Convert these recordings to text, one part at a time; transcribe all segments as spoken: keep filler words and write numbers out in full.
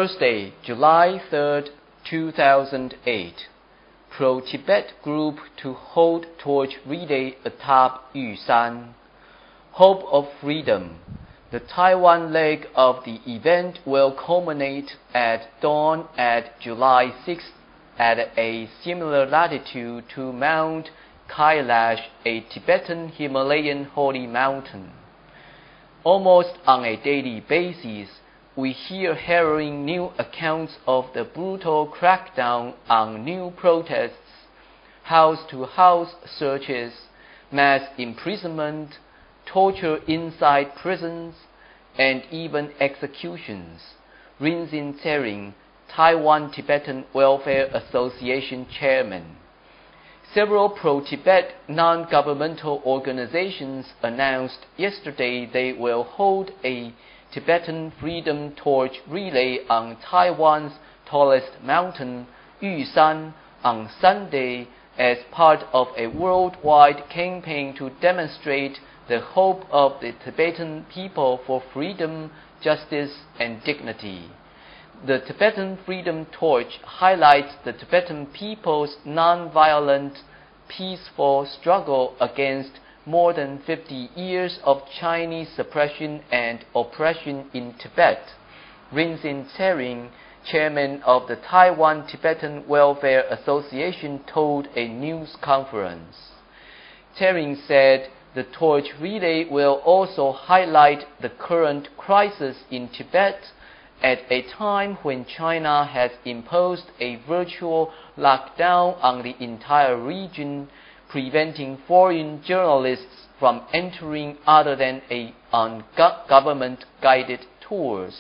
Thursday, July third, two thousand eight. Pro-Tibet group to hold torch relay atop Yushan. Hope of freedom. The Taiwan leg of the event will culminate at dawn at July sixth at a similar latitude to Mount Kailash, a Tibetan Himalayan holy mountain. Almost on a daily basis, we hear harrowing new accounts of the brutal crackdown on new protests, house-to-house searches, mass imprisonment, torture inside prisons, and even executions. Rinzin Tsering, Taiwan Tibetan Welfare Association chairman. Several pro-Tibet non-governmental organizations announced yesterday they will hold a Tibetan Freedom Torch relay on Taiwan's tallest mountain, Yushan, on Sunday as part of a worldwide campaign to demonstrate the hope of the Tibetan people for freedom, justice, and dignity. The Tibetan Freedom Torch highlights the Tibetan people's non-violent, peaceful struggle against more than fifty years of Chinese suppression and oppression in Tibet. Rinzin Tsering, chairman of the Taiwan Tibetan Welfare Association, told a news conference. Tsering said the torch relay will also highlight the current crisis in Tibet at a time when China has imposed a virtual lockdown on the entire region, preventing foreign journalists from entering other than a, on government-guided tours.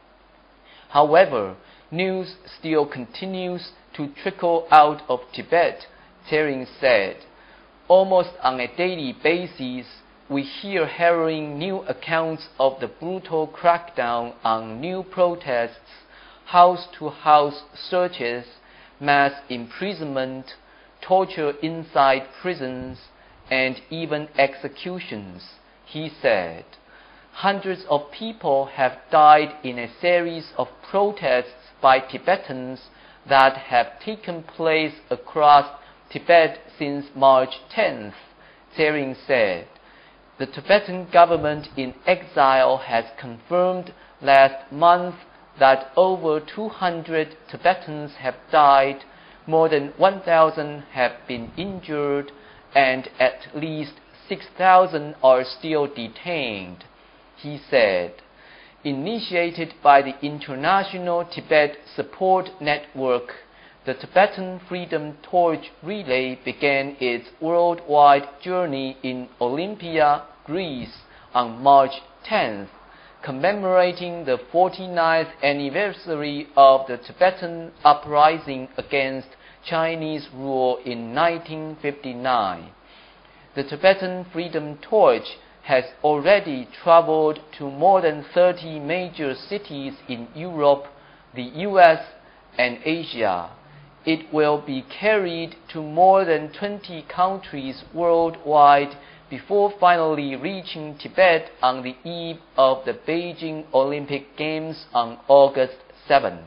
However, news still continues to trickle out of Tibet, Tsering said. Almost on a daily basis, we hear harrowing new accounts of the brutal crackdown on new protests, house-to-house searches, mass imprisonment, torture inside prisons, and even executions, he said. Hundreds of people have died in a series of protests by Tibetans that have taken place across Tibet since March tenth, Tsering said. The Tibetan government in exile has confirmed last month that over two hundred Tibetans have died, more than one thousand have been injured, and at least six thousand are still detained, he said. Initiated by the International Tibet Support Network, the Tibetan Freedom Torch Relay began its worldwide journey in Olympia, Greece, on March tenth, commemorating the forty-ninth anniversary of the Tibetan uprising against Chinese rule in nineteen fifty-nine. The Tibetan Freedom Torch has already traveled to more than thirty major cities in Europe, the U S, and Asia. It will be carried to more than twenty countries worldwide before finally reaching Tibet on the eve of the Beijing Olympic Games on August seventh.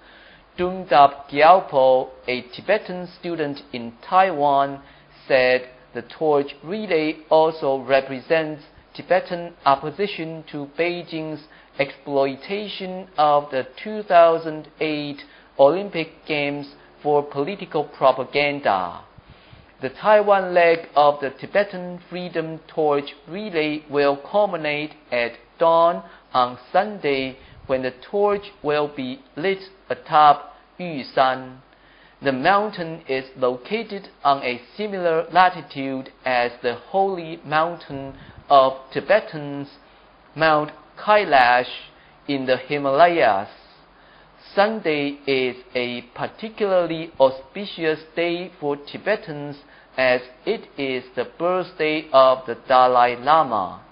Dungdap Gyalpo, a Tibetan student in Taiwan, said the torch relay also represents Tibetan opposition to Beijing's exploitation of the two thousand eight Olympic Games for political propaganda. The Taiwan leg of the Tibetan Freedom Torch relay will culminate at dawn on Sunday, when the torch will be lit atop Yushan. The mountain is located on a similar latitude as the holy mountain of Tibetans, Mount Kailash, in the Himalayas. Sunday is a particularly auspicious day for Tibetans, as it is the birthday of the Dalai Lama.